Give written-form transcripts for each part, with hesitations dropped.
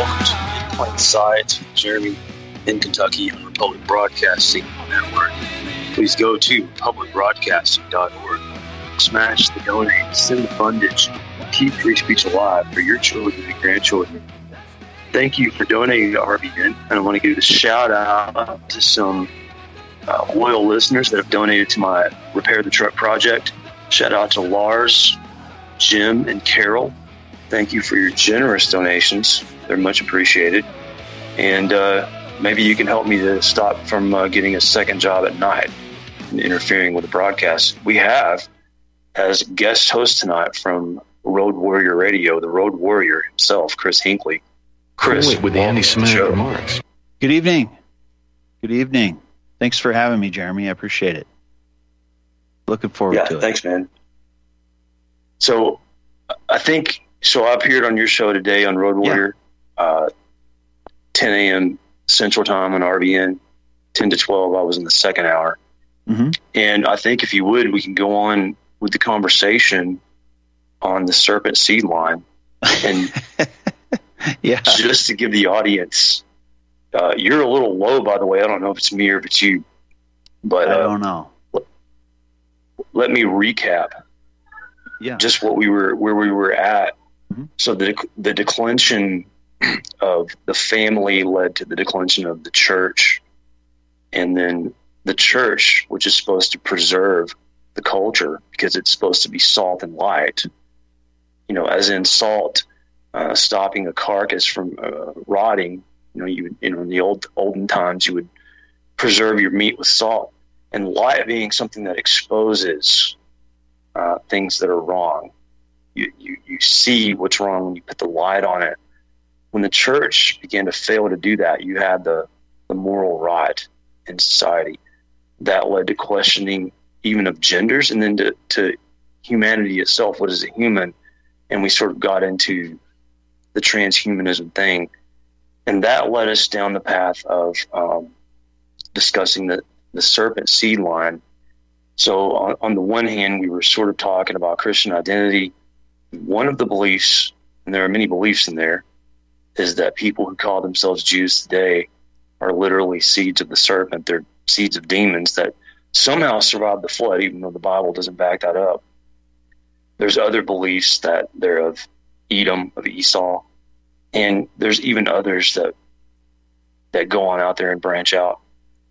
welcome to In Plain Sight. Jeremy in Kentucky on Republic Broadcasting Network. Please go to publicbroadcasting.org. Smash the donate, send the fundage, keep free speech alive for your children and grandchildren. Thank you for donating to RBN, and I want to give a shout out to some loyal listeners that have donated to my Repair the Truck project. Shout out to Lars, Jim, and Carol. Thank you for your generous donations. They're much appreciated. And maybe you can help me to stop from getting a second job at night and interfering with the broadcast. We have, as guest host tonight from Road Warrior Radio, the Road Warrior himself, Chris Hinckley. Chris, with the Andy Smith remarks. Good evening. Good evening. Thanks for having me, Jeremy. I appreciate it. Looking forward to it. Yeah, thanks, man. So I appeared on your show today on Road Warrior, 10 a.m. Central Time on RBN, 10 to 12. I was in the second hour. Mm-hmm. And I think if you would, we can go on with the conversation on the serpent seed line. And just to give the audience, you're a little low, by the way. I don't know if it's me or if it's you. But I don't know. Let me recap. Just where we were at. Mm-hmm. So the declension of the family led to the declension of the church, and then the church, which is supposed to preserve the culture because it's supposed to be salt and light, as in salt, stopping a carcass from rotting. In the olden times, you would preserve your meat with salt, and light being something that exposes things that are wrong. You see what's wrong when you put the light on it. When the church began to fail to do that, you had the moral rot in society that led to questioning even of genders, and then to humanity itself. What is a human? And we sort of got into the transhumanism thing, and that led us down the path of discussing the serpent seed line. So on the one hand, we were sort of talking about Christian identity. One of the beliefs, and there are many beliefs in there, is that people who call themselves Jews today are literally seeds of the serpent. They're seeds of demons that somehow survived the flood, even though the Bible doesn't back that up. There's other beliefs that they're of Edom, of Esau, and there's even others that go on out there and branch out.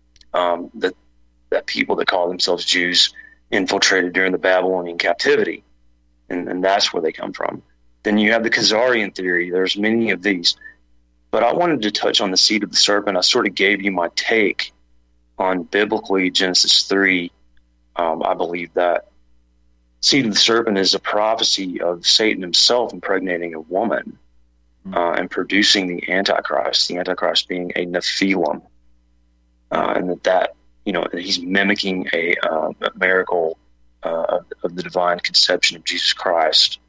That people that call themselves Jews infiltrated during the Babylonian captivity, and that's where they come from. Then you have the Khazarian theory. There's many of these. But I wanted to touch on the seed of the serpent. I sort of gave you my take on biblically Genesis 3. I believe that seed of the serpent is a prophecy of Satan himself impregnating a woman and producing the Antichrist being a Nephilim. And that he's mimicking a miracle of the divine conception of Jesus Christ.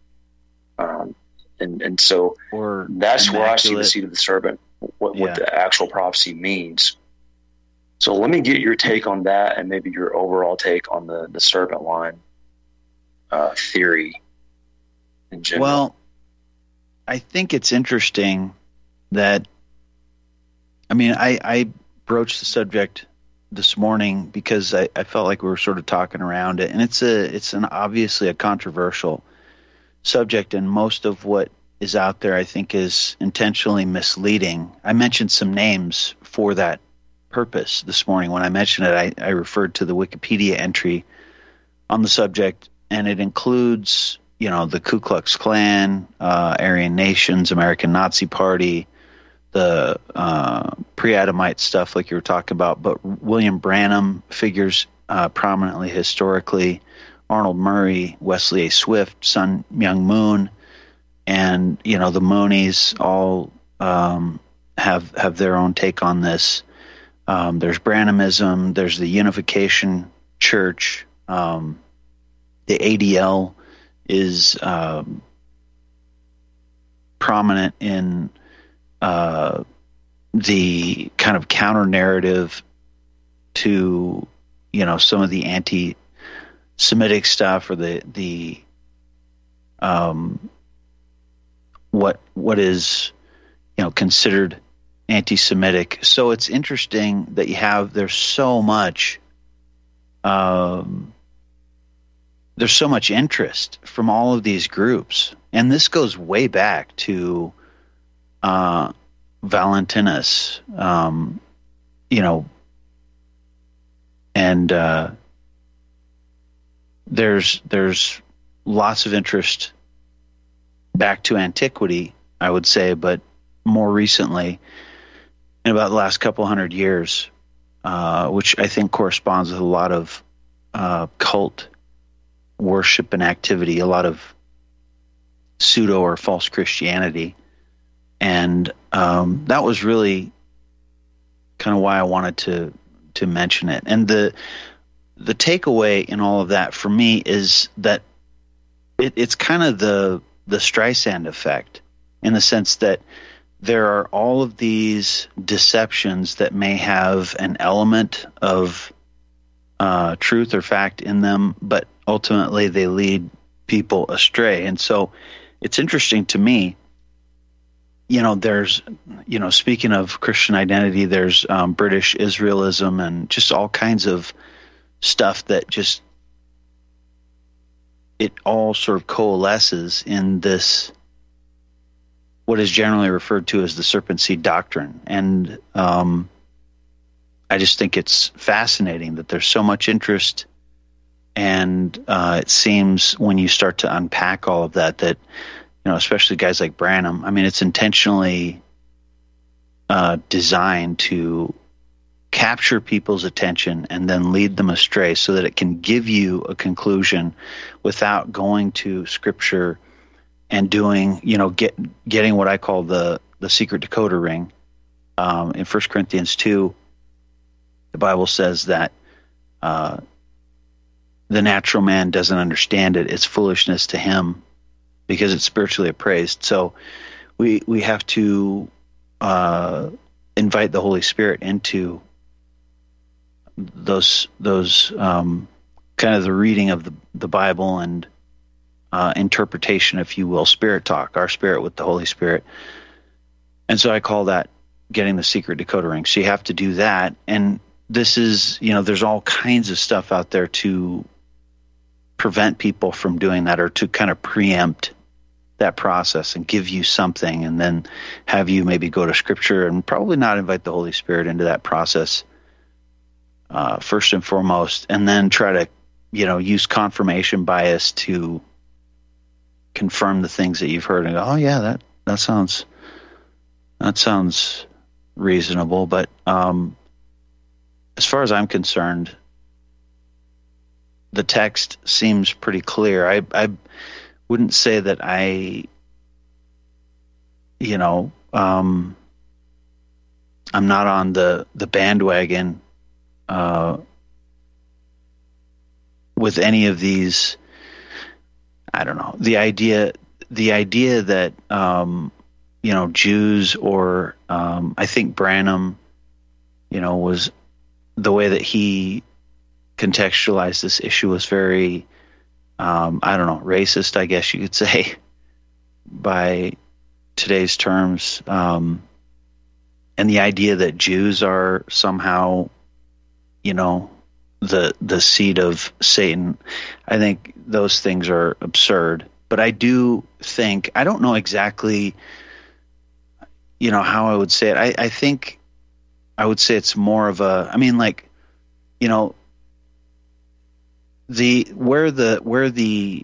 And so that's where I see the seed of the serpent, what the actual prophecy means. So let me get your take on that, and maybe your overall take on the serpent line theory in general. Well, I think it's interesting that, I broached the subject this morning because I felt like we were sort of talking around it, and it's obviously a controversial subject, and most of what is out there I think is intentionally misleading. I mentioned some names for that purpose this morning. When I mentioned it, I referred to the Wikipedia entry on the subject, and it includes the Ku Klux Klan, Aryan Nations, American Nazi Party, the pre-Adamite stuff like you were talking about, but William Branham figures prominently historically, Arnold Murray, Wesley A. Swift, Sun Myung Moon, and the Moonies all have their own take on this. There's Branhamism, there's the Unification Church, the ADL is prominent in the kind of counter narrative to some of the anti-Semitic stuff, or what is considered anti-Semitic. So it's interesting that there's so much interest from all of these groups, and this goes way back to Valentinus, and there's lots of interest back to antiquity, I would say, but more recently, in about the last couple hundred years, which I think corresponds with a lot of cult worship and activity, a lot of pseudo or false Christianity. And that was really kind of why I wanted to mention it. And the takeaway in all of that for me is that it's kind of the Streisand effect, in the sense that there are all of these deceptions that may have an element of truth or fact in them, but ultimately they lead people astray. And so it's interesting to me, there's, speaking of Christian identity, there's British Israelism and just all kinds of stuff that just, it all sort of coalesces in this, what is generally referred to as the serpent seed doctrine. And I just think it's fascinating that there's so much interest. And it seems when you start to unpack all of that, especially guys like Branham, I mean, it's intentionally designed to capture people's attention and then lead them astray so that it can give you a conclusion without going to Scripture and doing, getting what I call the secret decoder ring. In 1 Corinthians 2, the Bible says that the natural man doesn't understand it. It's foolishness to him because it's spiritually appraised. So we have to invite the Holy Spirit into those kind of the reading of the Bible and interpretation, if you will, spirit talk, our spirit with the Holy Spirit. And so I call that getting the secret decoder ring. So you have to do that. And this is, there's all kinds of stuff out there to prevent people from doing that, or to kind of preempt that process and give you something and then have you maybe go to Scripture and probably not invite the Holy Spirit into that process first and foremost, and then try to, use confirmation bias to confirm the things that you've heard and go, oh yeah, that sounds reasonable. But as far as I'm concerned, the text seems pretty clear. I wouldn't say that I'm not on the bandwagon with any of these. I don't know, the idea that Jews, or I think Branham, was the way that he contextualized this issue was very racist, I guess you could say, by today's terms, and the idea that Jews are somehow the seed of Satan. I think those things are absurd. But I do think, I don't know exactly, how I would say it. I think I would say it's more of a, where the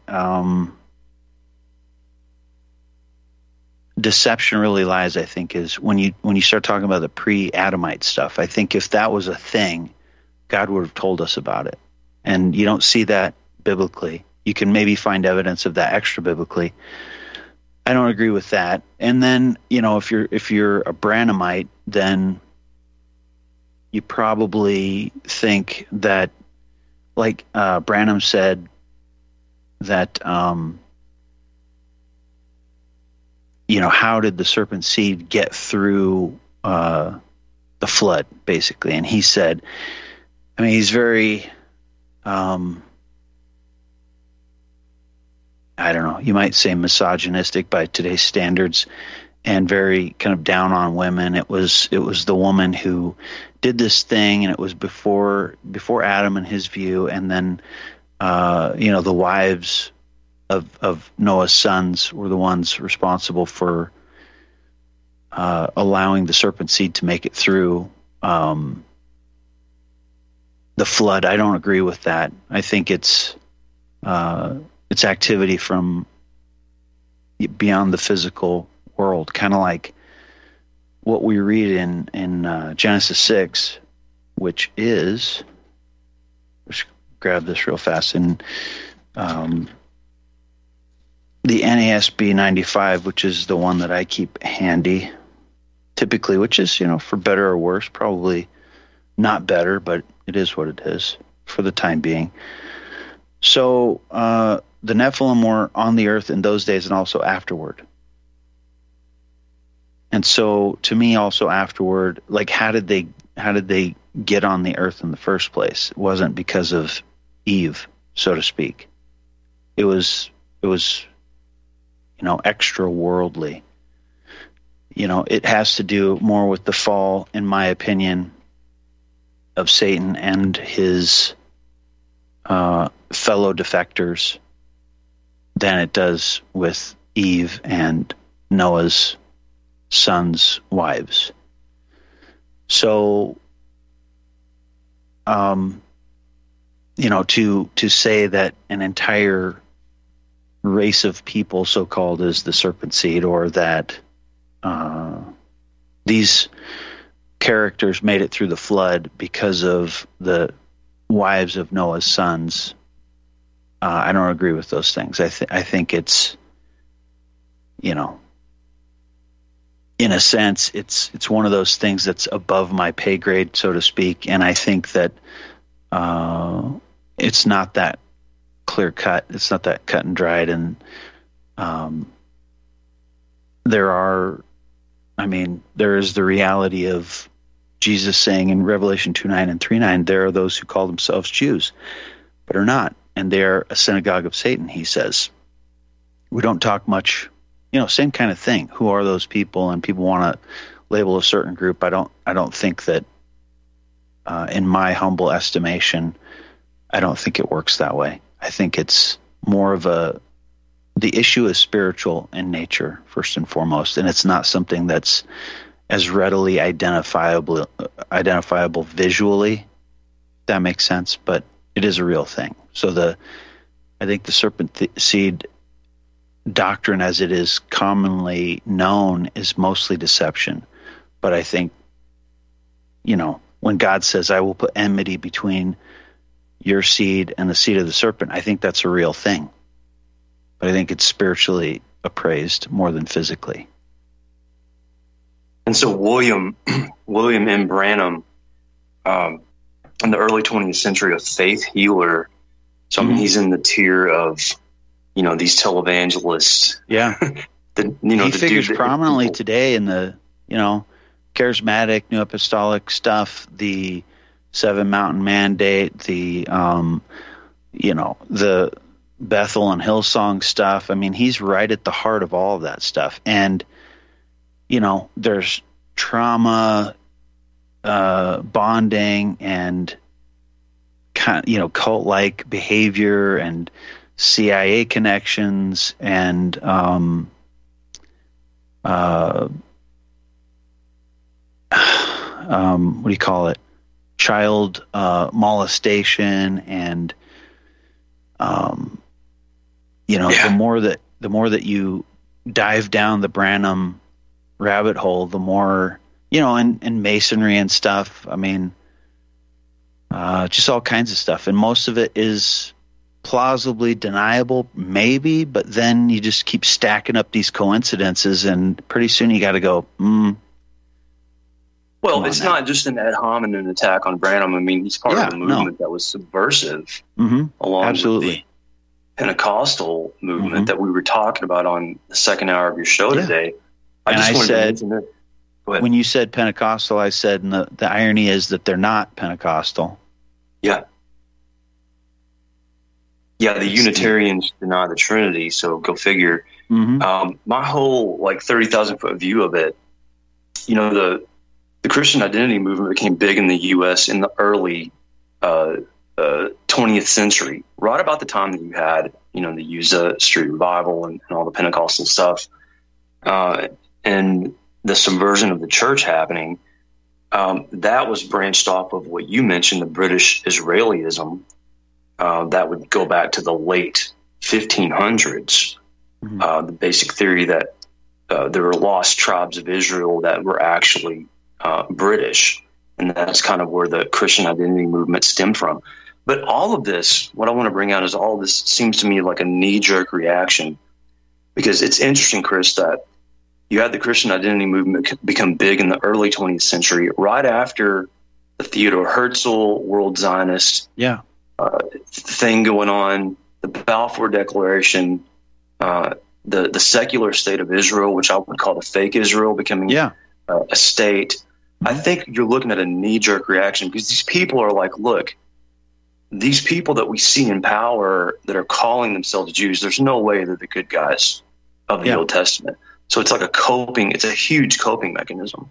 deception really lies, I think, is when you start talking about the pre-Adamite stuff. I think if that was a thing, God would have told us about it. And you don't see that biblically. You can maybe find evidence of that extra biblically. I don't agree with that. And then, if you're a Branhamite, then you probably think that, like Branham said, that how did the serpent seed get through the flood, basically? And he said, he's very, you might say misogynistic by today's standards. and very kind of down on women. It was the woman who did this thing, and it was before Adam and his view, and then the wives of Noah's sons were the ones responsible for allowing the serpent seed to make it through the flood. I don't agree with that. I think it's activity from beyond the physical world, kind of like what we read in Genesis 6, which is, let's grab this real fast, in the NASB 95, which is the one that I keep handy typically, which is, for better or worse, probably not better, but it is what it is for the time being. So the Nephilim were on the earth in those days and also afterward. And so to me also afterward, like how did they get on the earth in the first place? It wasn't because of Eve, so to speak. It was extra worldly. It has to do more with the fall, in my opinion, of Satan and his fellow defectors than it does with Eve and Noah's sons' wives. So, to say that an entire race of people, so-called, is the serpent seed, or that these characters made it through the flood because of the wives of Noah's sons, I don't agree with those things. I think it's, in a sense, it's one of those things that's above my pay grade, so to speak, and I think that it's not that clear cut. It's not that cut and dried, and there is the reality of Jesus saying in Revelation 2:9 and 3:9, there are those who call themselves Jews, but are not, and they're a synagogue of Satan, he says. We don't talk much, same kind of thing. Who are those people? And people want to label a certain group. I don't think that, in my humble estimation, I don't think it works that way. I think it's more of the issue is spiritual in nature, first and foremost, and it's not something that's as readily identifiable visually, if that makes sense, but it is a real thing. So I think the serpent seed doctrine, as it is commonly known, is mostly deception. But I think, when God says, I will put enmity between your seed and the seed of the serpent, I think that's a real thing. But I think it's spiritually appraised more than physically. And so William M. Branham, in the early 20th century, a faith healer. So he's in the tier of, these televangelists. Yeah. He figures prominently today in the, charismatic, New Apostolic stuff, the Seven Mountain Mandate, the, the Bethel and Hillsong stuff. I mean, he's right at the heart of all of that stuff. And, there's trauma, bonding, and cult-like behavior, and CIA connections, and what do you call it? Child molestation, and the more that you dive down the Branham rabbit hole, the more, and masonry and stuff. I mean, just all kinds of stuff. And most of it is plausibly deniable, maybe, but then you just keep stacking up these coincidences, and pretty soon you got to go, Well, it's not just an ad hominem attack on Branham. I mean, he's part of a movement that was subversive, along with the Pentecostal movement that we were talking about on the second hour of your show today. When you said Pentecostal, I said, and the irony is that they're not Pentecostal. Yeah. Yeah, the Unitarians deny the Trinity, so go figure. My whole 30,000 foot view of it, the Christian identity movement became big in the U.S. in the early 20th century, right about the time that you had, the Azusa Street Revival and all the Pentecostal stuff, and the subversion of the church happening. That was branched off of what you mentioned, the British Israelism, that would go back to the late 1500s. The basic theory that there were lost tribes of Israel that were actually British, and that's kind of where the Christian identity movement stemmed from. But all of this, what I want to bring out is all of this seems to me like a knee-jerk reaction, because it's interesting, Chris, that you had the Christian identity movement become big in the early 20th century, right after the Theodor Herzl World Zionist thing going on, the Balfour Declaration, the secular state of Israel, which I would call the fake Israel, becoming a state. I think you're looking at a knee-jerk reaction, because these people are like, look, these people that we see in power that are calling themselves Jews, there's no way they're the good guys of the Old Testament. So it's like it's a huge coping mechanism.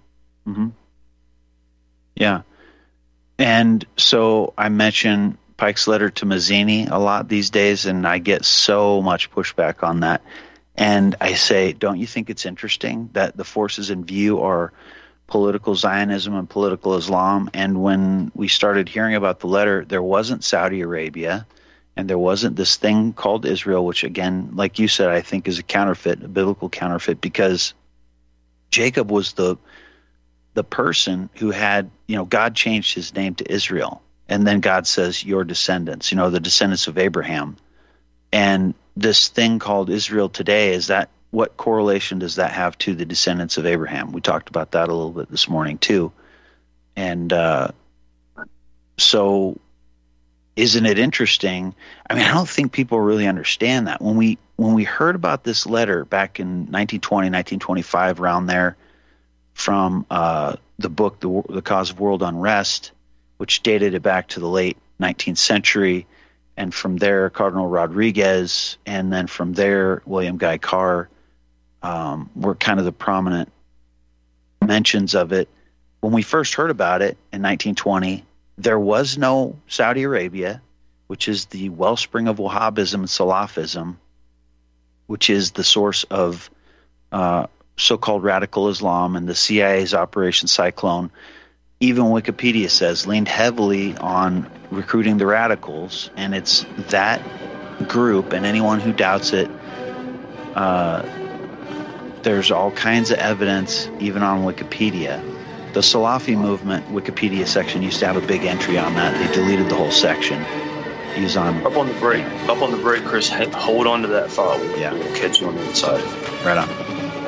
Yeah. And so I mention Pike's letter to Mazzini a lot these days, and I get so much pushback on that. And I say, don't you think it's interesting that the forces in view are political Zionism and political Islam? And when we started hearing about the letter, there wasn't Saudi Arabia, and there wasn't this thing called Israel, which, again, like you said, I think is a counterfeit, a biblical counterfeit, because Jacob was the person who had, God changed his name to Israel. And then God says, your descendants, the descendants of Abraham. And this thing called Israel today, what correlation does that have to the descendants of Abraham? We talked about that a little bit this morning too. And so isn't it interesting? I mean, I don't think people really understand that. When we heard about this letter back in 1920, 1925, around there, from the book, The Cause of World Unrest, which dated it back to the late 19th century, and from there, Cardinal Rodriguez, and then from there, William Guy Carr, were kind of the prominent mentions of it. When we first heard about it in 1920, there was no Saudi Arabia, which is the wellspring of Wahhabism and Salafism, which is the source of so-called radical Islam, and the CIA's Operation Cyclone. Even Wikipedia says leaned heavily on recruiting the radicals, and it's that group, and anyone who doubts it, there's all kinds of evidence, even on Wikipedia. The Salafi movement Wikipedia section used to have a big entry on that. They deleted the whole section. He's on up on the break, Chris. Hold on to that thought. We'll catch you on the inside. Right on.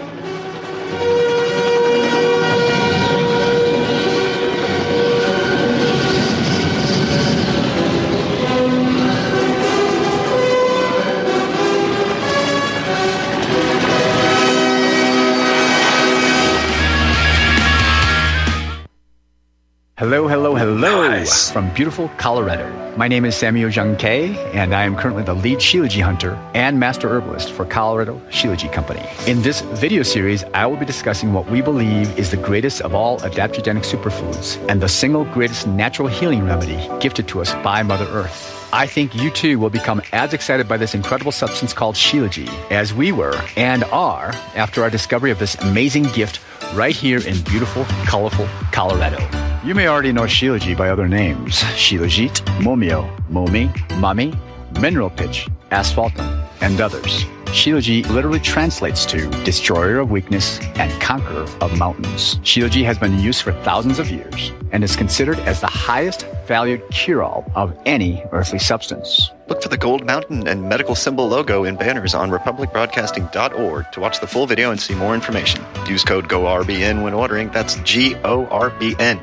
Hello, nice. From beautiful Colorado. My name is Samuel Jung Kei, and I am currently the lead Shilajit hunter and master herbalist for Colorado Shilajit Company. In this video series, I will be discussing what we believe is the greatest of all adaptogenic superfoods and the single greatest natural healing remedy gifted to us by Mother Earth. I think you too will become as excited by this incredible substance called Shilajit as we were and are after our discovery of this amazing gift right here in beautiful, colorful Colorado. You may already know Shilajit by other names: Shilajit, Momio, Momi, Mami, Mineral Pitch, Asphaltum, and others. Shilajit literally translates to destroyer of weakness and conqueror of mountains. Shilajit has been in use for thousands of years and is considered as the highest valued cure-all of any earthly substance. Look for the gold mountain and medical symbol logo in banners on republicbroadcasting.org to watch the full video and see more information. Use code GORBN when ordering. That's GORBN.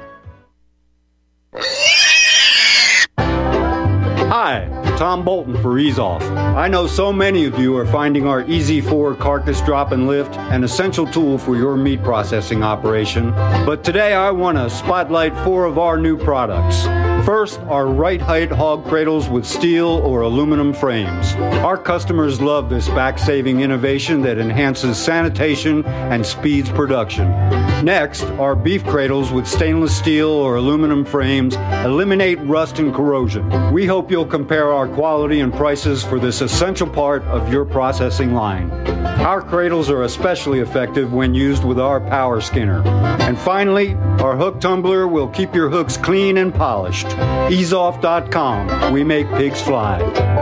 Hi, Tom Bolton for EaseOff. I know so many of you are finding our Easy 4 carcass drop and lift an essential tool for your meat processing operation. But today I want to spotlight 4 of our new products. First, our right height hog cradles with steel or aluminum frames. Our customers love this back-saving innovation that enhances sanitation and speeds production. Next, our beef cradles with stainless steel or aluminum frames eliminate rust and corrosion. We hope you'll compare our quality and prices for this essential part of your processing line. Our cradles are especially effective when used with our power skinner. And finally, our hook tumbler will keep your hooks clean and polished. EaseOff.com. We make pigs fly.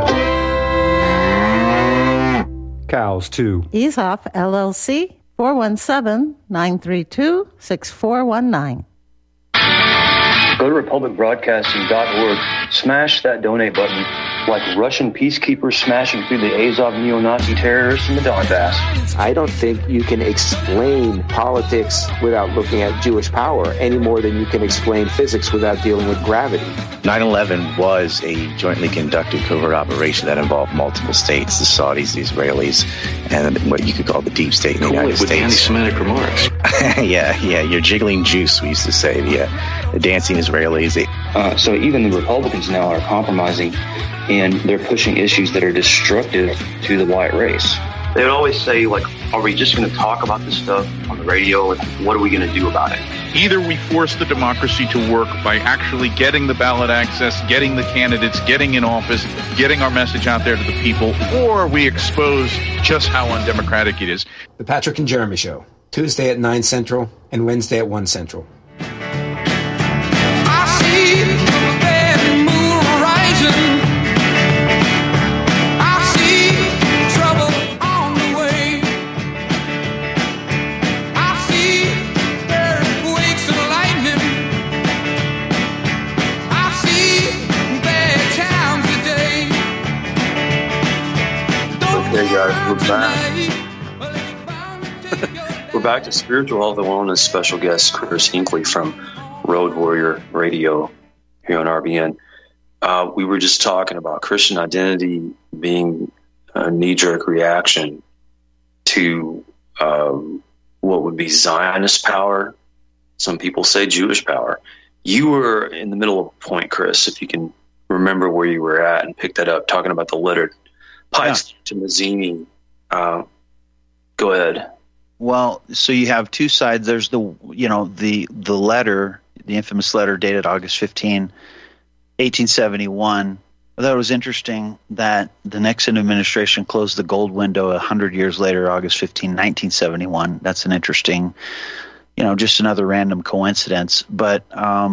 Cows, too. Ease Off, LLC, 417-932-6419. Go to republicbroadcasting.org, smash that donate button like Russian peacekeepers smashing through the Azov neo-Nazi terrorists in the Donbass. I don't think you can explain politics without looking at Jewish power any more than you can explain physics without dealing with gravity. 9/11 was a jointly conducted covert operation that involved multiple states, the Saudis, the Israelis, and what you could call the deep state in the United States. With anti-Semitic remarks. yeah, you're jiggling juice, we used to say, the dancing Israelis. So even the Republicans now are compromising, and they're pushing issues that are destructive to the white race. They would always say, like, are we just going to talk about this stuff on the radio? Like, what are we going to do about it? Either we force the democracy to work by actually getting the ballot access, getting the candidates, getting in office, getting our message out there to the people, or we expose just how undemocratic it is. The Patrick and Jeremy Show, Tuesday at 9 Central and Wednesday at 1 Central. I see the bad moon rising. Hey guys, we're back. We're back to Spiritual Health and Wellness special guest Chris Hinckley from Road Warrior Radio here on RBN. We were just talking about Christian identity being a knee-jerk reaction to what would be Zionist power. Some people say Jewish power. You were in the middle of a point, Chris, if you can remember where you were at and pick that up, talking about the letter to Mazzini. Go ahead. Well, so you have two sides. There's the letter, the infamous letter dated August 15, 1871. I thought it was interesting that the Nixon administration closed the gold window 100 years later, August 15, 1971. That's an interesting, just another random coincidence. But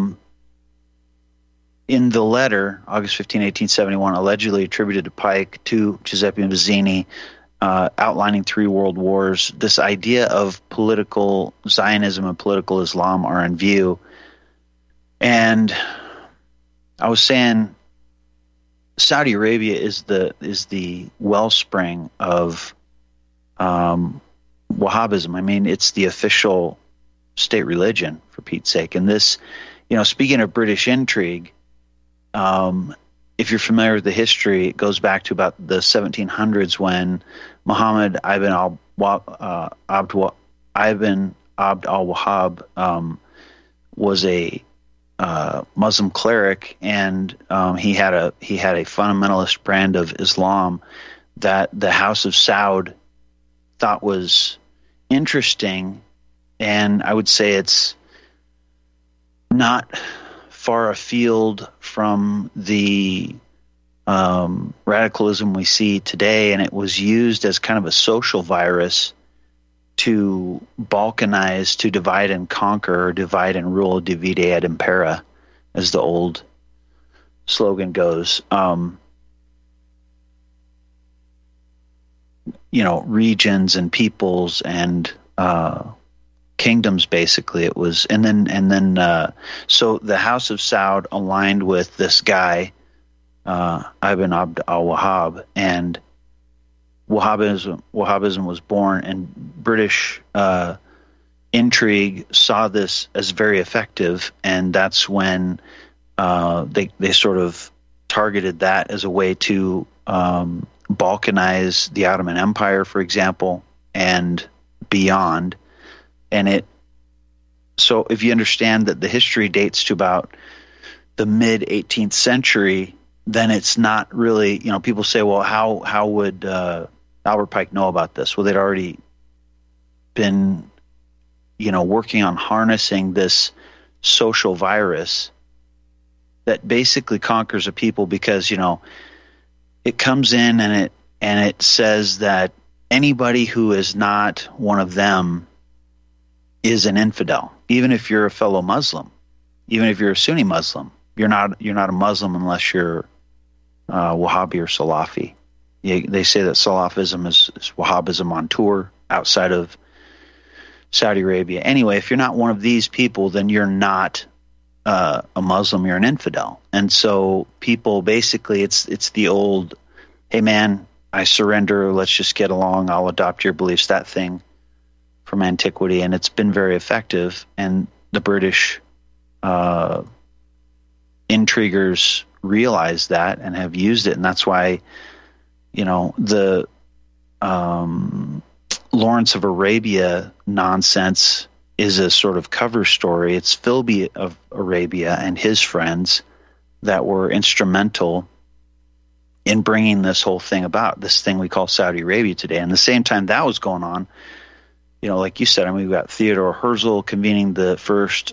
in the letter, August 15, 1871, allegedly attributed to Pike to Giuseppe Mazzini, outlining 3 world wars, this idea of political Zionism and political Islam are in view. And I was saying Saudi Arabia is the wellspring of Wahhabism. I mean, it's the official state religion, for Pete's sake. And this, speaking of British intrigue, if you're familiar with the history, it goes back to about the 1700s when Muhammad ibn Abd al-Wahhab was a Muslim cleric, and he had a fundamentalist brand of Islam that the House of Saud thought was interesting, and I would say it's not far afield from the radicalism we see today, and it was used as kind of a social virus to balkanize, to divide and conquer, or divide and rule, divide et impera, as the old slogan goes. Regions and peoples and kingdoms, basically. It was, and then so the House of Saud aligned with this guy, Ibn Abd al-Wahhab, and Wahhabism was born, and British intrigue saw this as very effective, and that's when they sort of targeted that as a way to balkanize the Ottoman Empire, for example, and beyond. And so if you understand that the history dates to about the mid 18th century, then it's not really, people say, well, how would Albert Pike know about this? Well, they'd already been, working on harnessing this social virus that basically conquers a people because, it comes in and it says that anybody who is not one of them is an infidel. Even if you're a fellow Muslim, even if you're a Sunni Muslim, you're not a Muslim unless you're Wahhabi or Salafi. They say that Salafism is Wahhabism on tour outside of Saudi Arabia. Anyway, if you're not one of these people, then you're not a Muslim, you're an infidel. And so people basically, it's the old, hey man, I surrender, let's just get along, I'll adopt your beliefs, that thing from antiquity. And it's been very effective. And the British intriguers realize that and have used it. And that's why, the Lawrence of Arabia nonsense is a sort of cover story. It's Philby of Arabia and his friends that were instrumental in bringing this whole thing about, this thing we call Saudi Arabia today. And at the same time that was going on, like you said, we've got Theodore Herzl convening the first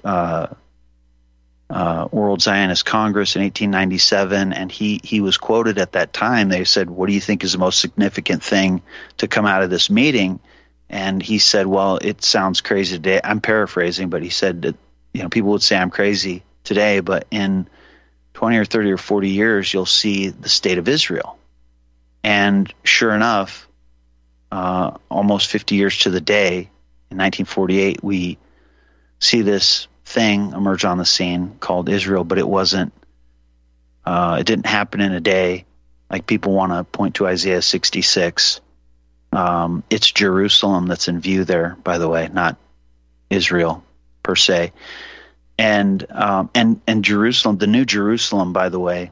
World Zionist Congress in 1897, and he was quoted at that time. They said, what do you think is the most significant thing to come out of this meeting? And he said, well, it sounds crazy today. I'm paraphrasing, but he said that, people would say I'm crazy today, but in 20 or 30 or 40 years, you'll see the state of Israel. And sure enough, almost 50 years to the day, in 1948, we see this thing emerge on the scene called Israel, but it wasn't, it didn't happen in a day. Like people want to point to Isaiah 66. It's Jerusalem that's in view there, by the way, not Israel per se. And Jerusalem, the New Jerusalem, by the way,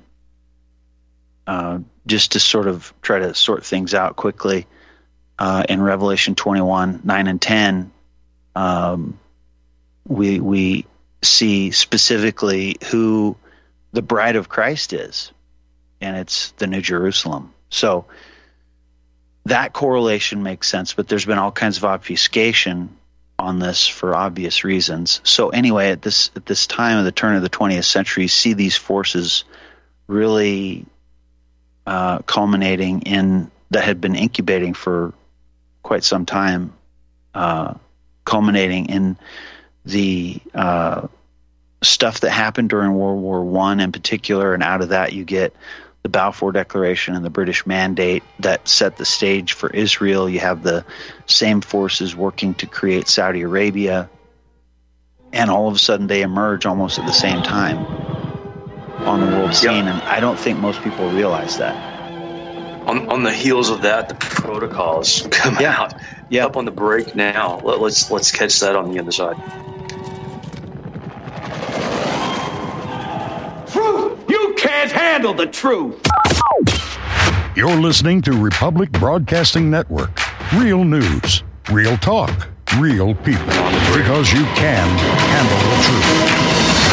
just to sort of try to sort things out quickly, in Revelation 21, 9 and 10, we see specifically who the bride of Christ is, and it's the New Jerusalem. So that correlation makes sense, but there's been all kinds of obfuscation on this for obvious reasons. So anyway, at this time of the turn of the 20th century, you see these forces really culminating in, that had been incubating for quite some time, culminating in the stuff that happened during World War I in particular, and out of that you get the Balfour Declaration and the British Mandate that set the stage for Israel. You have the same forces working to create Saudi Arabia, and all of a sudden they emerge almost at the same time on the world scene, and I don't think most people realize that. On the heels of that, the protocols come out. Yeah. Up on the break now. Let's catch that on the other side. Truth! You can't handle the truth! You're listening to Republic Broadcasting Network. Real news, real talk, real people. Because you can handle the truth.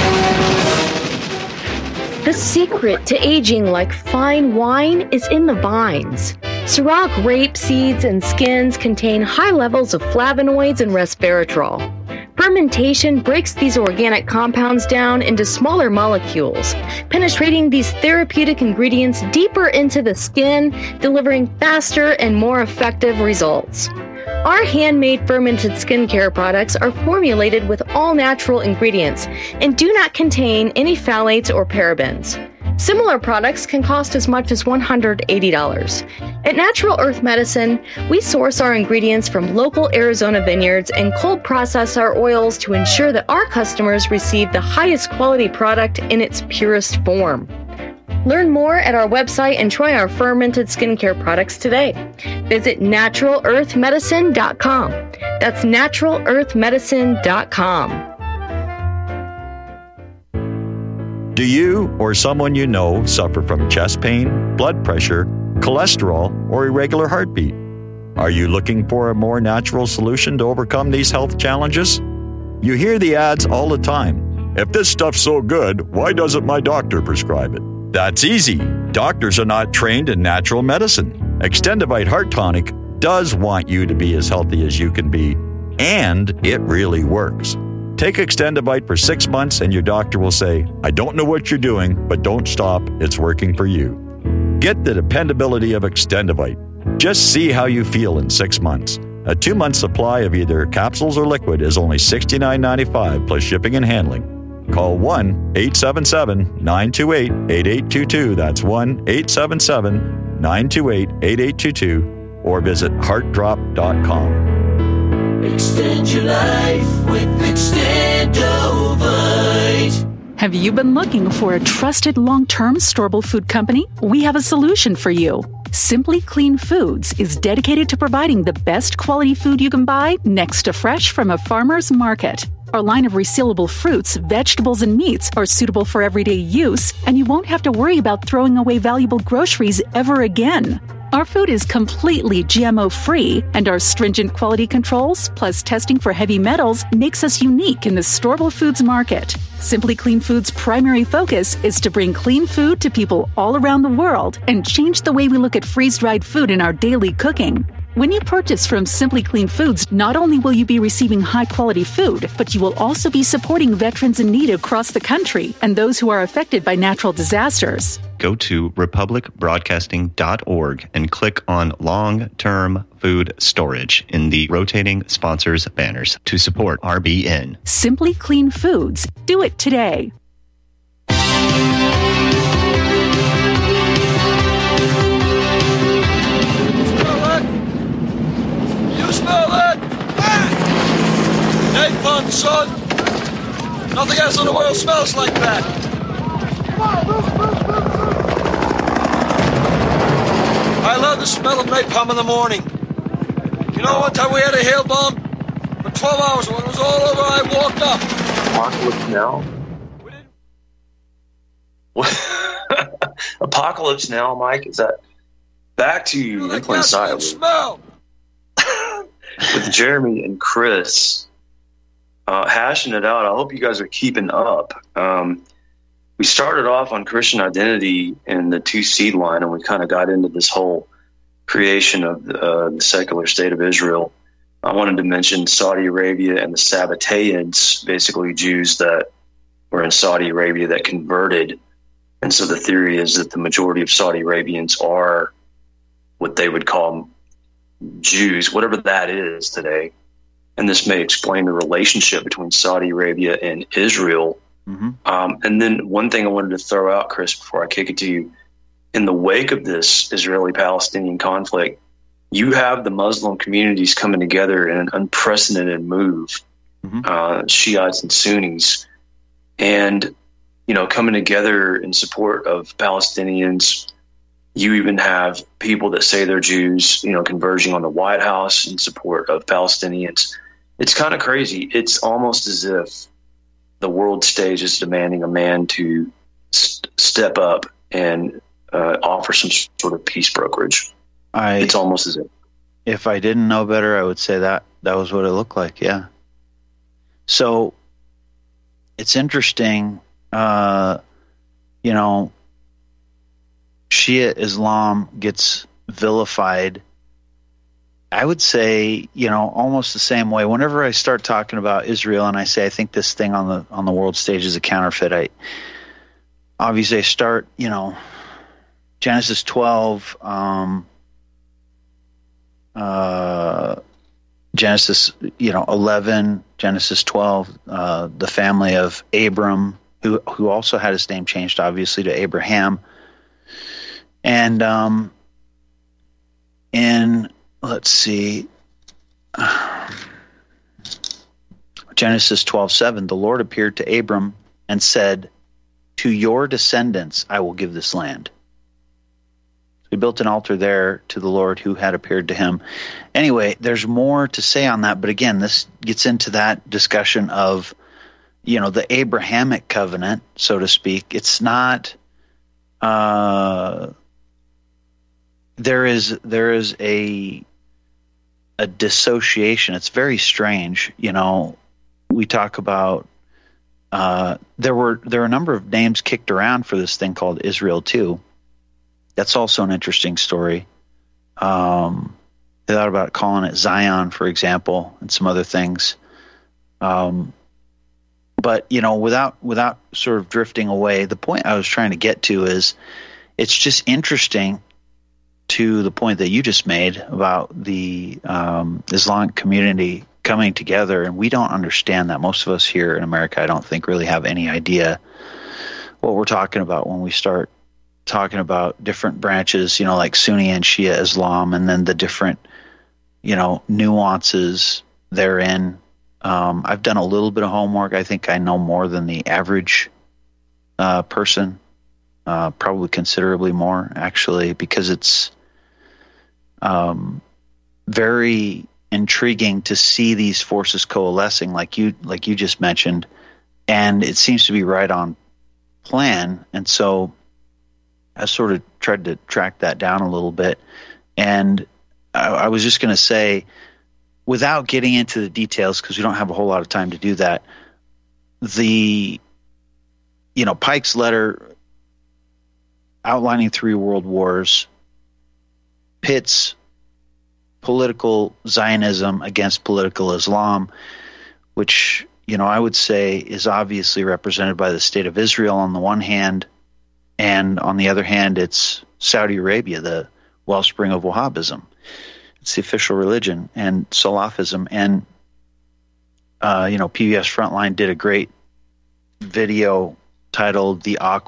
The secret to aging like fine wine is in the vines. Syrah grape seeds and skins contain high levels of flavonoids and resveratrol. Fermentation breaks these organic compounds down into smaller molecules, penetrating these therapeutic ingredients deeper into the skin, delivering faster and more effective results. Our handmade fermented skincare products are formulated with all-natural ingredients and do not contain any phthalates or parabens. Similar products can cost as much as $180. At Natural Earth Medicine, we source our ingredients from local Arizona vineyards and cold process our oils to ensure that our customers receive the highest quality product in its purest form. Learn more at our website and try our fermented skincare products today. Visit NaturalEarthMedicine.com. That's NaturalEarthMedicine.com. Do you or someone you know suffer from chest pain, blood pressure, cholesterol, or irregular heartbeat? Are you looking for a more natural solution to overcome these health challenges? You hear the ads all the time. If this stuff's so good, why doesn't my doctor prescribe it? That's easy. Doctors are not trained in natural medicine. Extendivite Heart Tonic does want you to be as healthy as you can be, and it really works. Take Extendivite for 6 months and your doctor will say, I don't know what you're doing, but don't stop. It's working for you. Get the dependability of Extendivite. Just see how you feel in 6 months. A 2-month supply of either capsules or liquid is only $69.95 plus shipping and handling. Call 1-877-928-8822. That's 1-877-928-8822 or visit heartdrop.com. Extend your life with Extendovite. Have you been looking for a trusted long-term storable food company? We have a solution for you. Simply Clean Foods is dedicated to providing the best quality food you can buy next to fresh from a farmer's market. Our line of resealable fruits, vegetables, and meats are suitable for everyday use, and you won't have to worry about throwing away valuable groceries ever again. Our food is completely GMO-free, and our stringent quality controls, plus testing for heavy metals, makes us unique in the storable foods market. Simply Clean Foods' primary focus is to bring clean food to people all around the world and change the way we look at freeze-dried food in our daily cooking. When you purchase from Simply Clean Foods, not only will you be receiving high-quality food, but you will also be supporting veterans in need across the country and those who are affected by natural disasters. Go to republicbroadcasting.org and click on long-term food storage in the rotating sponsors banners to support RBN. Simply Clean Foods. Do it today. Smell that? Napalm, son. Nothing else in the world smells like that. I love the smell of napalm in the morning. You know, one time we had a hail bomb for 12 hours. When it was all over, I walked up. Apocalypse Now? Apocalypse Now, Mike? Is that back to Lincoln Side? Smell. With Jeremy and Chris hashing it out. I hope you guys are keeping up. We started off on Christian identity and the 2 seed line, and we kind of got into this whole creation of the secular state of Israel. I wanted to mention Saudi Arabia and the Sabbateans, basically Jews that were in Saudi Arabia that converted. And so the theory is that the majority of Saudi Arabians are what they would call Jews, whatever that is today. And this may explain the relationship between Saudi Arabia and Israel. Mm-hmm. And then one thing I wanted to throw out, Chris, before I kick it to you, in the wake of this Israeli-Palestinian conflict, you have the Muslim communities coming together in an unprecedented move, Shiites and Sunnis, and, you know, coming together in support of Palestinians. You even have people that say they're Jews, you know, converging on the White House in support of Palestinians. It's kind of crazy. It's almost as if the world stage is demanding a man to step up and offer some sort of peace brokerage. It's almost as if I didn't know better, I would say that was what it looked like. Yeah. So it's interesting, you know, Shia Islam gets vilified, I would say, you know, almost the same way. Whenever I start talking about Israel and I say I think this thing on the world stage is a counterfeit, I start, you know, Genesis 12, Genesis, you know, 11, Genesis 12, the family of Abram, who also had his name changed, obviously, to Abraham. And let's see, Genesis 12:7, the Lord appeared to Abram and said, to your descendants I will give this land. He built an altar there to the Lord who had appeared to him. Anyway, there's more to say on that, but again, this gets into that discussion of, you know, the Abrahamic covenant, so to speak. It's not... There is a dissociation. It's very strange. You know, we talk about there were a number of names kicked around for this thing called Israel 2. That's also an interesting story. They thought about calling it Zion, for example, and some other things. But, without sort of drifting away, the point I was trying to get to is it's just interesting to the point that you just made about the Islamic community coming together, and we don't understand that. Most of us here in America, I don't think, really have any idea what we're talking about when we start talking about different branches, like Sunni and Shia Islam, and then the different, nuances therein. I've done a little bit of homework. I think I know more than the average person, probably considerably more, actually, because it's very intriguing to see these forces coalescing, like you just mentioned, and it seems to be right on plan. And so I sort of tried to track that down a little bit, and I was just going to say, without getting into the details, because we don't have a whole lot of time to do that, Pike's letter outlining 3 world wars pits political Zionism against political Islam, which, I would say is obviously represented by the State of Israel on the one hand, and on the other hand, it's Saudi Arabia, the wellspring of Wahhabism. It's the official religion, and Salafism. And, PBS Frontline did a great video titled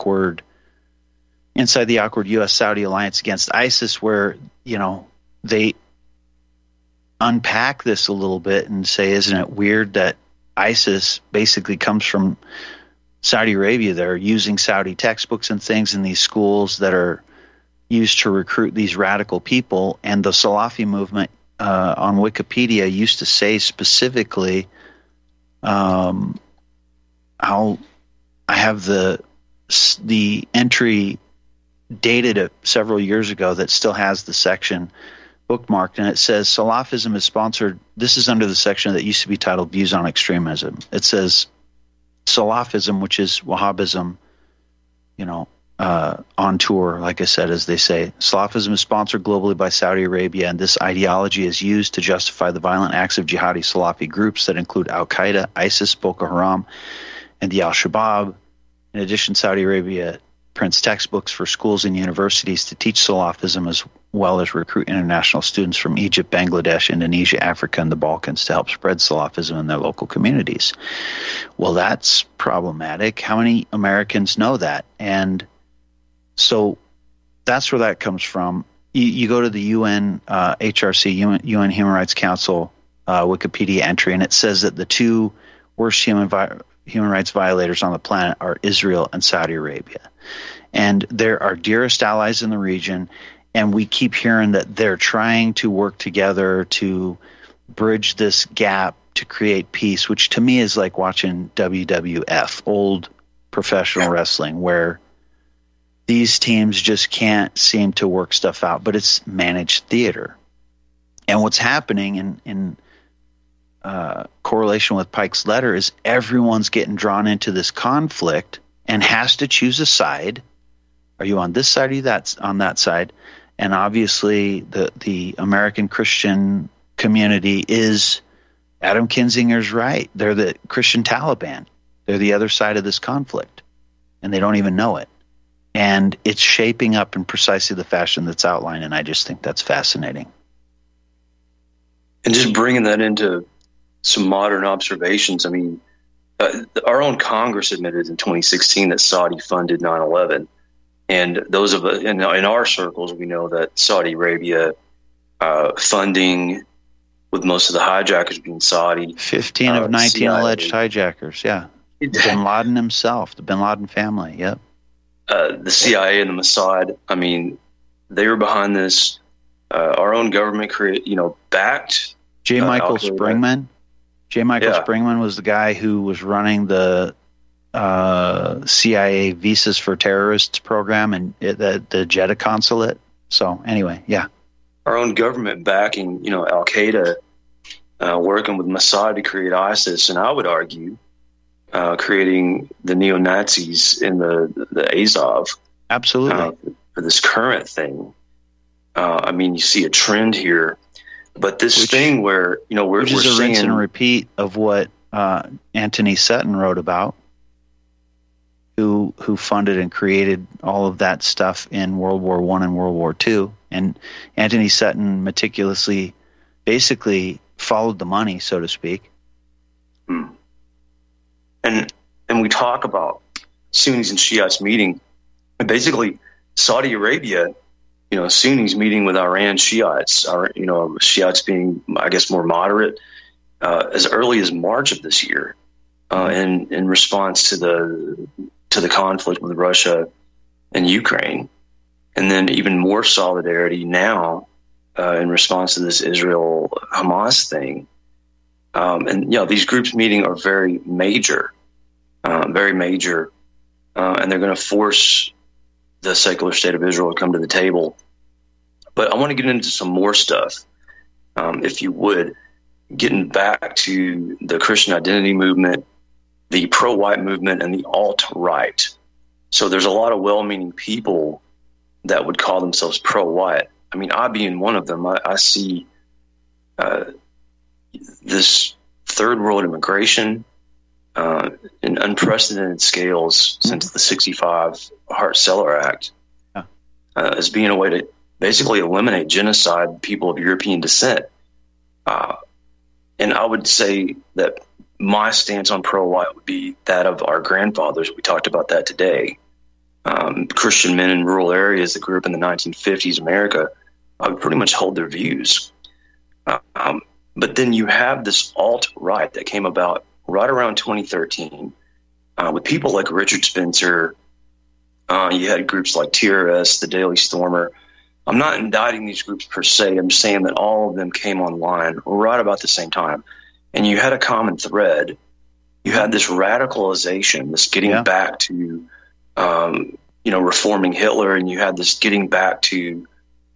Inside the Awkward U.S.-Saudi Alliance Against ISIS, where, they unpack this a little bit and say, isn't it weird that ISIS basically comes from Saudi Arabia? They're using Saudi textbooks and things in these schools that are used to recruit these radical people. And the Salafi movement on Wikipedia used to say specifically, how I have the entry dated several years ago that still has the section bookmarked, and it says Salafism is sponsored. This is under the section that used to be titled Views on Extremism. It says Salafism, which is Wahhabism, on tour, like I said, as they say. Salafism is sponsored globally by Saudi Arabia, and this ideology is used to justify the violent acts of jihadi Salafi groups that include Al-Qaeda, ISIS, Boko Haram, and the Al-Shabaab. In addition, Saudi Arabia prints textbooks for schools and universities to teach Salafism, as well as recruit international students from Egypt, Bangladesh, Indonesia, Africa, and the Balkans to help spread Salafism in their local communities. Well, that's problematic. How many Americans know that? And so that's where that comes from. You go to the UN HRC, UN Human Rights Council Wikipedia entry, and it says that the 2 worst human rights violators on the planet are Israel and Saudi Arabia. And they're our dearest allies in the region, and we keep hearing that they're trying to work together to bridge this gap to create peace, which to me is like watching WWF, old professional wrestling, where these teams just can't seem to work stuff out, but it's managed theater. And what's happening in correlation with Pike's letter is everyone's getting drawn into this conflict and has to choose a side. Are you on this side or that's on that side? And obviously the American Christian community is, Adam Kinzinger's right. They're the Christian Taliban. They're the other side of this conflict, and they don't even know it. And it's shaping up in precisely the fashion that's outlined, and I just think that's fascinating. And just bringing that into some modern observations, I mean, our own Congress admitted in 2016 that Saudi funded 9/11. And those of us in our circles, we know that Saudi Arabia funding, with most of the hijackers being Saudi. 15 of 19 CIA. Alleged hijackers, yeah. Bin Laden himself, the Bin Laden family, yep. The CIA and the Mossad, I mean, they were behind this. Our own government backed J. Michael Springman. J. Michael Springman was the guy who was running the CIA Visas for Terrorists program and the Jeddah consulate. So anyway, yeah. Our own government backing, Al-Qaeda, working with Mossad to create ISIS. And I would argue creating the neo-Nazis in the Azov. Absolutely. For this current thing. I mean, you see a trend here, but this thing where, we're a seeing, rinse and repeat of what Anthony Seton wrote about, who funded and created all of that stuff in World War I and World War II. And Anthony Seton meticulously, basically followed the money, so to speak. And we talk about Sunnis and Shiites meeting. Basically, Saudi Arabia, Sunnis meeting with Iran Shiites, Shiites being, I guess, more moderate, as early as March of this year, in response to the conflict with Russia and Ukraine, and then even more solidarity now in response to this Israel-Hamas thing. And these groups meeting are very major, and they're going to force the secular state of Israel to come to the table. But I want to get into some more stuff, if you would, getting back to the Christian identity movement, the pro-white movement, and the alt-right. So there's a lot of well-meaning people that would call themselves pro-white. I mean, I being one of them, I see this third world immigration in unprecedented scales since the 1965 Hart-Celler Act as being a way to basically eliminate genocide people of European descent. And I would say that my stance on pro-white would be that of our grandfathers. We talked about that today. Christian men in rural areas that grew up in the 1950s America, I would pretty much hold their views. But then you have this alt-right that came about right around 2013 with people like Richard Spencer. You had groups like TRS, the Daily Stormer. I'm not indicting these groups per se. I'm just saying that all of them came online right about the same time. And you had a common thread. You had this radicalization, this getting back to, reforming Hitler, and you had this getting back to,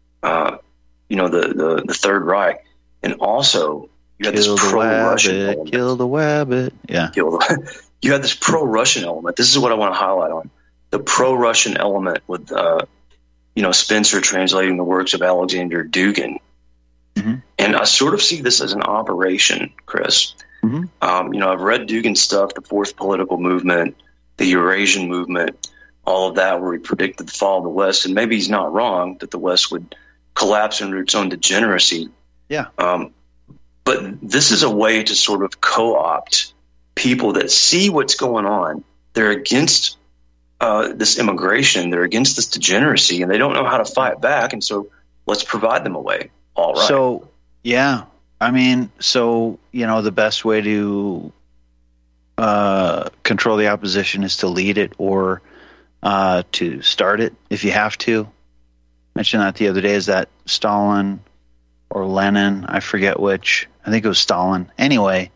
the Third Reich. And also, you had this pro-Russian element. Kill the wabbit. Yeah. You had this pro-Russian element. This is what I want to highlight on. The pro-Russian element with, Spencer translating the works of Alexander Dugin. Mm-hmm. And I sort of see this as an operation, Chris. Mm-hmm. I've read Dugin's stuff, the Fourth Political Movement, the Eurasian Movement, all of that, where he predicted the fall of the West. And maybe he's not wrong that the West would collapse under its own degeneracy. Yeah. But this is a way to sort of co-opt people that see what's going on. They're against this immigration. They're against this degeneracy, and they don't know how to fight back. And so let's provide them a way. All right. So, yeah. I mean, the best way to control the opposition is to lead it or to start it if you have to. I mentioned that the other day. Is that Stalin or Lenin? I forget which. I think it was Stalin. Anyway,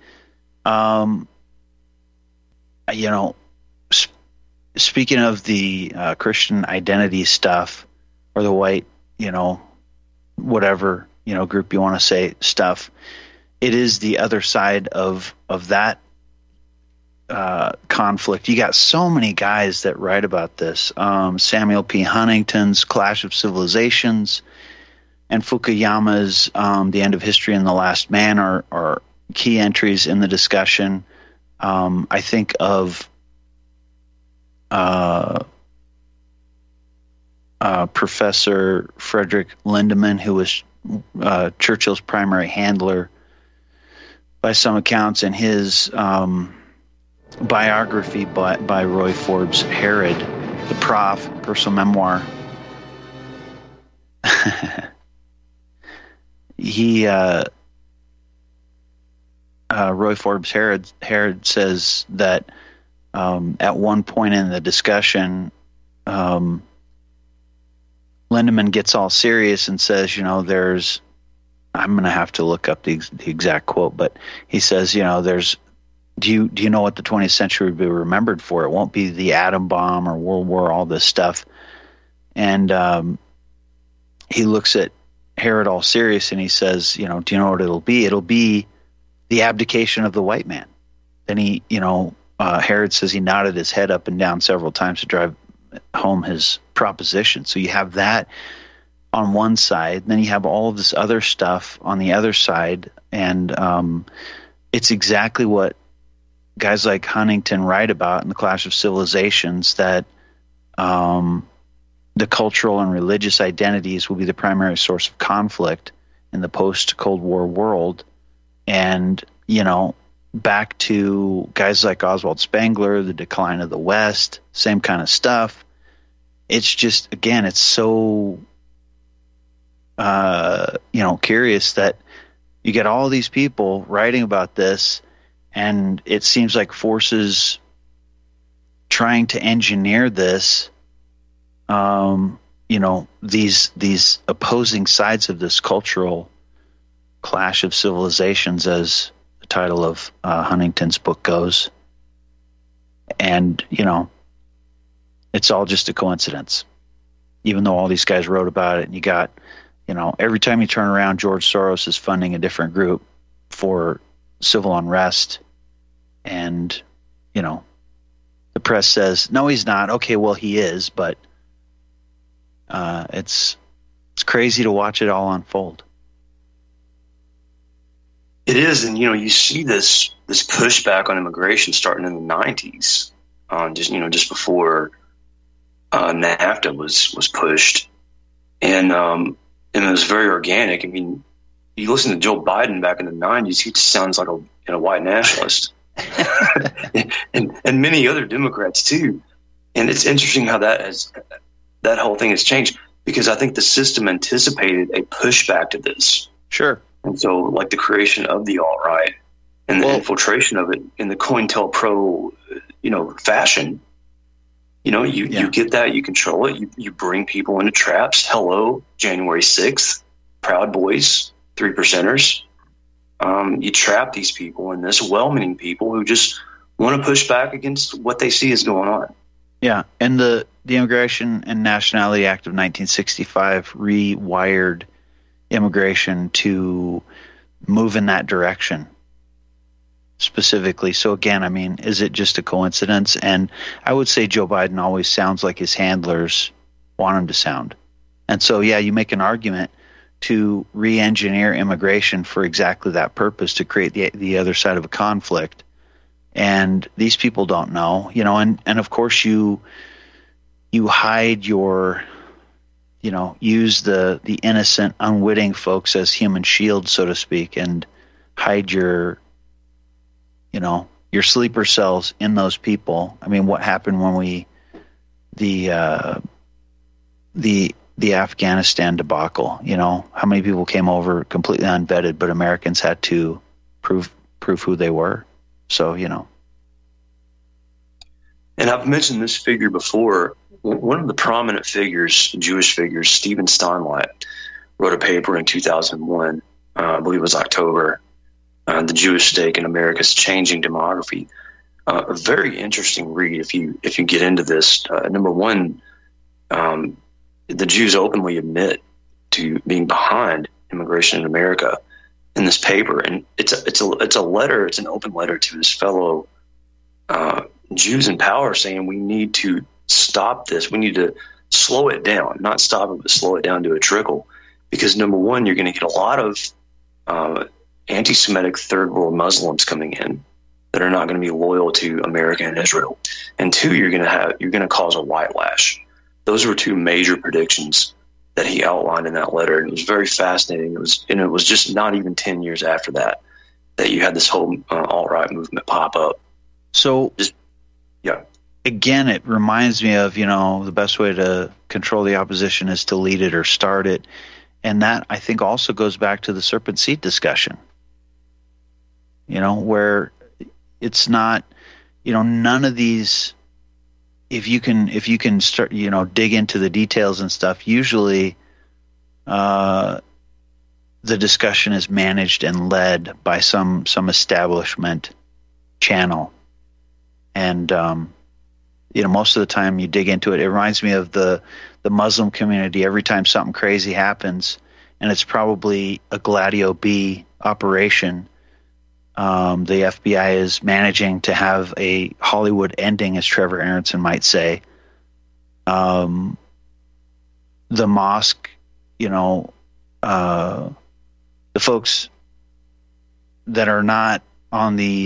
speaking of the Christian identity stuff, or the white, whatever, group you want to say stuff, it is the other side of that conflict. You got so many guys that write about this. Samuel P. Huntington's Clash of Civilizations and Fukuyama's The End of History and the Last Man are key entries in the discussion. I think of Professor Frederick Lindemann, who was Churchill's primary handler by some accounts, and his biography by Roy Forbes Herod, the Prof, personal memoir. Roy Forbes Herod says that at one point in the discussion, Lindemann gets all serious and says, I'm going to have to look up the exact quote, but he says, do you know what the 20th century will be remembered for? It won't be the atom bomb or World War, all this stuff. And he looks at Herod all serious and he says, do you know what it'll be? It'll be the abdication of the white man. Then he, Herod says he nodded his head up and down several times to drive home his proposition. So you have that on one side, then you have all of this other stuff on the other side, and it's exactly what guys like Huntington write about in The Clash of Civilizations, that the cultural and religious identities will be the primary source of conflict in the post-Cold War world. And, back to guys like Oswald Spengler, The Decline of the West, same kind of stuff. It's just, again, it's so, curious that you get all these people writing about this, and it seems like forces trying to engineer this, these opposing sides of this cultural clash of civilizations, as the title of Huntington's book goes. And, it's all just a coincidence, even though all these guys wrote about it. And you got, every time you turn around, George Soros is funding a different group for civil unrest. And, the press says, no, he's not. Okay, well, he is, but it's crazy to watch it all unfold. It is, and you see this pushback on immigration starting in the 90s, just before NAFTA was pushed, and it was very organic. I mean, you listen to Joe Biden back in the 90s; he just sounds like a white nationalist, and many other Democrats too. And it's interesting how that whole thing has changed, because I think the system anticipated a pushback to this. Sure. And so, like the creation of the alt-right and the infiltration of it in the COINTELPRO, fashion, you get that, you control it, you bring people into traps. Hello, January 6th, Proud Boys, 3%ers. You trap these people in this, well-meaning people who just want to push back against what they see is going on. Yeah, and the Immigration and Nationality Act of 1965 rewired immigration to move in that direction specifically. So again, I mean, is it just a coincidence? And I would say Joe Biden always sounds like his handlers want him to sound. And so, yeah, you make an argument to re-engineer immigration for exactly that purpose, to create the other side of a conflict. And these people don't know, and of course you hide your, use the innocent, unwitting folks as human shields, so to speak, and hide your sleeper cells in those people. I mean, what happened when the Afghanistan debacle, how many people came over completely unvetted, but Americans had to prove who they were. So, And I've mentioned this figure before. One of the prominent figures, Jewish figures, Stephen Steinweit, wrote a paper in 2001, I believe it was October, The Jewish Stake in America's Changing Demography. A very interesting read if you get into this. Number one, the Jews openly admit to being behind immigration in America in this paper, and it's a letter. It's an open letter to his fellow Jews in power, saying we need to stop this. We need to slow it down, not stop it, but slow it down to a trickle. Because number one, you're going to get a lot of anti-Semitic third world Muslims coming in that are not going to be loyal to America and Israel. And two, you're going to cause a white lash. Those were two major predictions that he outlined in that letter, and it was very fascinating. It was just not even 10 years after that you had this whole alt-right movement pop up. So, yeah. Again, it reminds me of, the best way to control the opposition is to lead it or start it. And that, I think, also goes back to the serpent seed discussion, where it's not, none of these, if you can start, dig into the details and stuff, usually the discussion is managed and led by some establishment channel. And, most of the time you dig into it, it reminds me of the Muslim community. Every time something crazy happens, and it's probably a Gladio B operation, The FBI is managing to have a Hollywood ending, as Trevor Aronson might say. The mosque, the folks that are not on the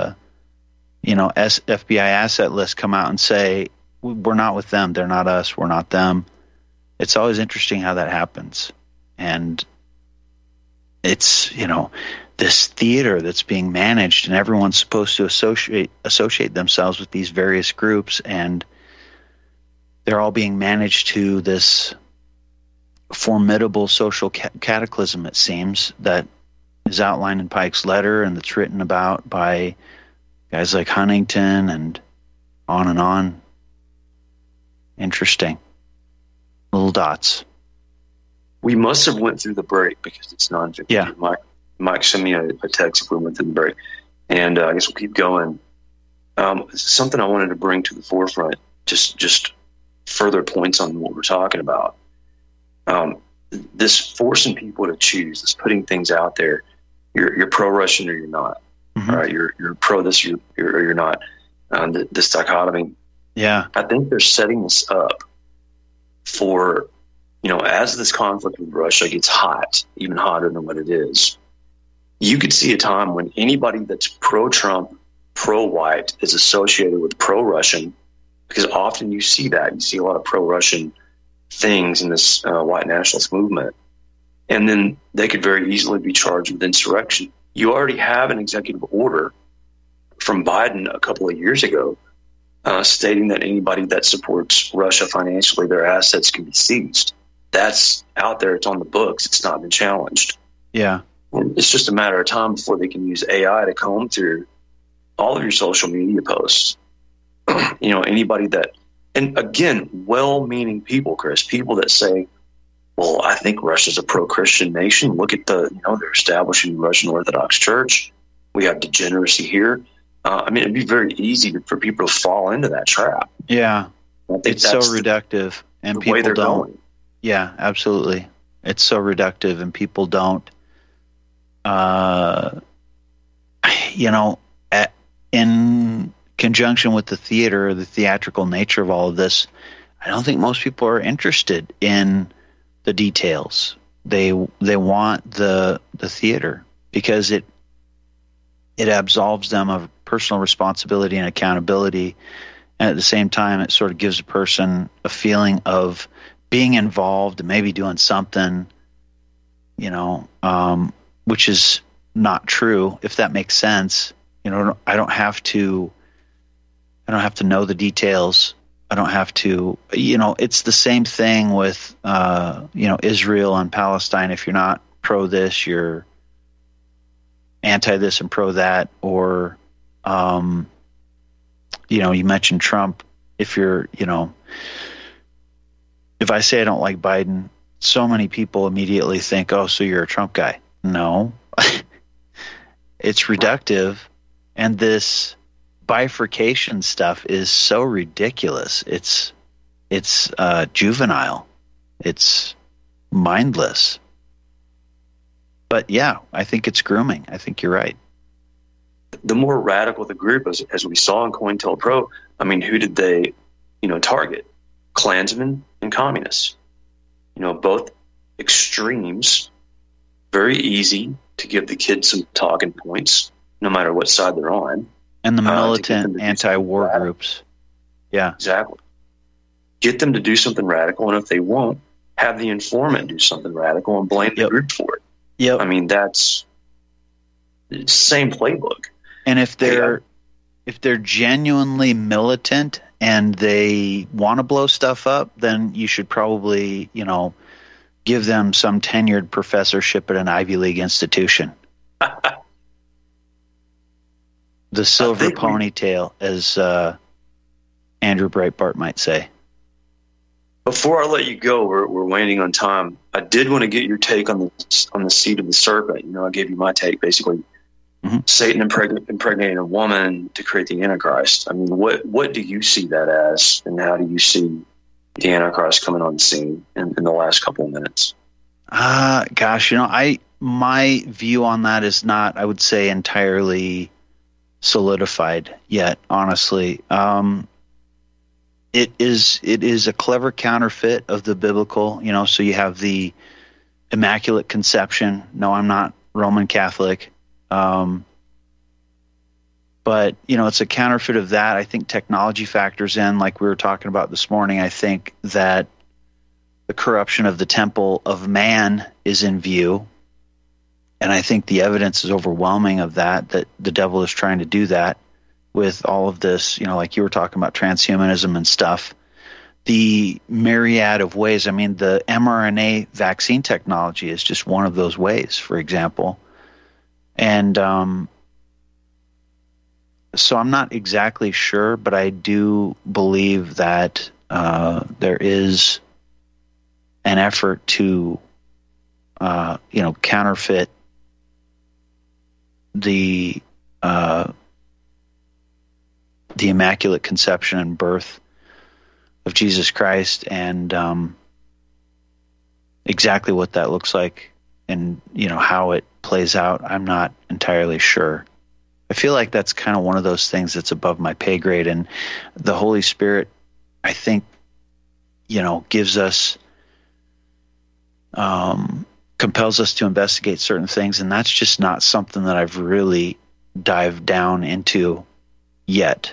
FBI asset list come out and say, we're not with them, they're not us, we're not them. It's always interesting how that happens. And it's, this theater that's being managed, and everyone's supposed to associate themselves with these various groups, and they're all being managed to this formidable social cataclysm, it seems, that is outlined in Pike's letter and that's written about by guys like Huntington and on and on. Interesting. Little dots. We must have went through the break because it's 9:50. Yeah. Mike sent me a text if we went through the break. And I guess we'll keep going. Something I wanted to bring to the forefront, just further points on what we're talking about. This forcing people to choose, this putting things out there. You're pro-Russian or you're not. Mm-hmm. All right, you're pro this or you're not. This dichotomy. Yeah, I think they're setting this up for, as this conflict with Russia gets hot, even hotter than what it is. You could see a time when anybody that's pro-Trump, pro-white is associated with pro-Russian, because often you see that. You see a lot of pro-Russian things in this white nationalist movement. And then they could very easily be charged with insurrection. You already have an executive order from Biden a couple of years ago stating that anybody that supports Russia financially, their assets can be seized. That's out there. It's on the books. It's not been challenged. Yeah. It's just a matter of time before they can use AI to comb through all of your social media posts. Anybody that, and again, well-meaning people, Chris, people that say, well, I think Russia's a pro-Christian nation. Look at they're establishing the Russian Orthodox Church. We have degeneracy here. It'd be very easy for people to fall into that trap. Yeah. I think it's so reductive, and people don't. Going. Yeah, absolutely. It's so reductive, and people don't. In conjunction with the theater, the theatrical nature of all of this, I don't think most people are interested in the details. They want the theater because it absolves them of personal responsibility and accountability, and at the same time, it sort of gives a person a feeling of being involved and maybe doing something, which is not true, if that makes sense. I don't have to know the details. I don't have to, it's the same thing with, Israel and Palestine. If you're not pro this, you're anti this and pro that. Or, you mentioned Trump. If you're, if I say I don't like Biden, so many people immediately think, oh, so you're a Trump guy. No, it's reductive. And this bifurcation stuff is so ridiculous. It's juvenile. It's mindless. But yeah, I think it's grooming. I think you're right. The more radical the group, as we saw in COINTELPRO, who did they, target? Klansmen and communists. Both extremes. Very easy to give the kids some talking points, no matter what side they're on. And the militant anti-war groups. Yeah. Exactly. Get them to do something radical, and if they won't, have the informant do something radical and blame the group for it. Yep. It's the same playbook. And if they're genuinely militant and they want to blow stuff up, then you should probably, give them some tenured professorship at an Ivy League institution. The silver ponytail, as Andrew Breitbart might say. Before I let you go, we're waiting on time. I did want to get your take on the seed of the serpent. I gave you my take, basically. Mm-hmm. Satan impregnating a woman to create the Antichrist. What do you see that as, and how do you see the Antichrist coming on the scene in the last couple of minutes? Gosh, I my view on that is not, I would say, entirely solidified yet, honestly. It is a clever counterfeit of the biblical, so you have the Immaculate Conception. No, I'm not Roman Catholic. But, it's a counterfeit of that. I think technology factors in, like we were talking about this morning. I think that the corruption of the temple of man is in view. And I think the evidence is overwhelming of that the devil is trying to do that with all of this, like you were talking about transhumanism and stuff. The myriad of ways. I mean, the mRNA vaccine technology is just one of those ways, for example. And so I'm not exactly sure, but I do believe that there is an effort to, counterfeit the Immaculate Conception and birth of Jesus Christ, and exactly what that looks like and how it plays out, I'm not entirely sure. I feel like that's kind of one of those things that's above my pay grade, and the Holy Spirit, I think, gives us, compels us to investigate certain things, and that's just not something that I've really dived down into yet.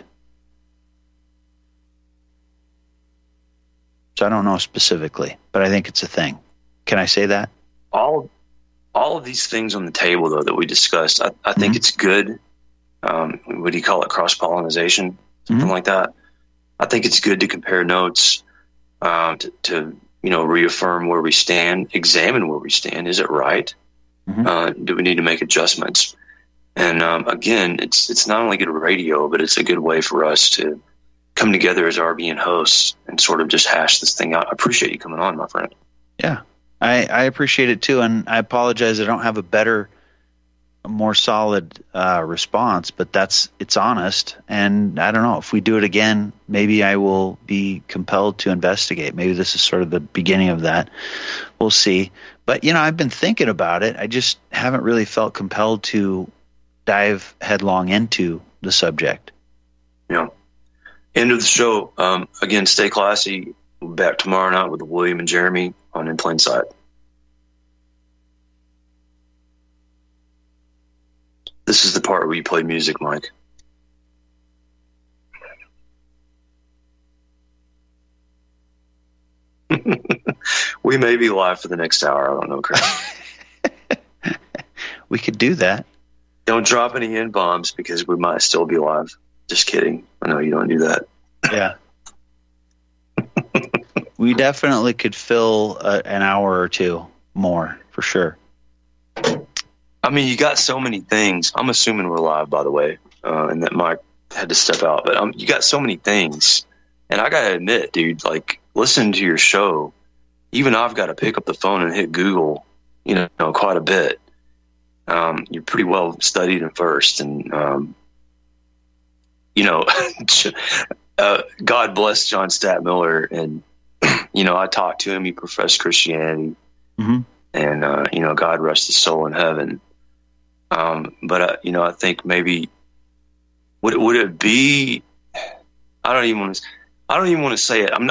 So I don't know specifically, but I think it's a thing. Can I say that? All of these things on the table, though, that we discussed, I think it's good. What do you call it? Cross-pollination, something like that. I think it's good to compare notes, to reaffirm where we stand, examine where we stand. Is it right? Do we need to make adjustments? And again, it's not only good radio, but it's a good way for us to come together as RBN hosts and sort of just hash this thing out. I appreciate you coming on, my friend. Yeah, I appreciate it too, and I apologize I don't have a better, more solid response, but it's honest, and I don't know, if we do it again, maybe I will be compelled to investigate. Maybe this is sort of the beginning of that. We'll see. But, I've been thinking about it. I just haven't really felt compelled to dive headlong into the subject. Yeah. End of the show. Again, stay classy. We'll be back tomorrow night with William and Jeremy on In Plain Sight. This is the part where you play music, Mike. We may be live for the next hour. I don't know, Chris. We could do that. Don't drop any N-bombs because we might still be live. Just kidding. I know you don't do that. Yeah. We definitely could fill an hour or two more, for sure. I mean, you got so many things. I'm assuming we're live, by the way, and that Mike had to step out. But you got so many things. And I got to admit, dude, like, listening to your show, even I've got to pick up the phone and hit Google, quite a bit. You're pretty well studied and versed. And, God bless John Stat Miller. And, I talked to him. He professed Christianity. Mm-hmm. And, God rest his soul in heaven. But I think maybe would it be, I don't even want to say it.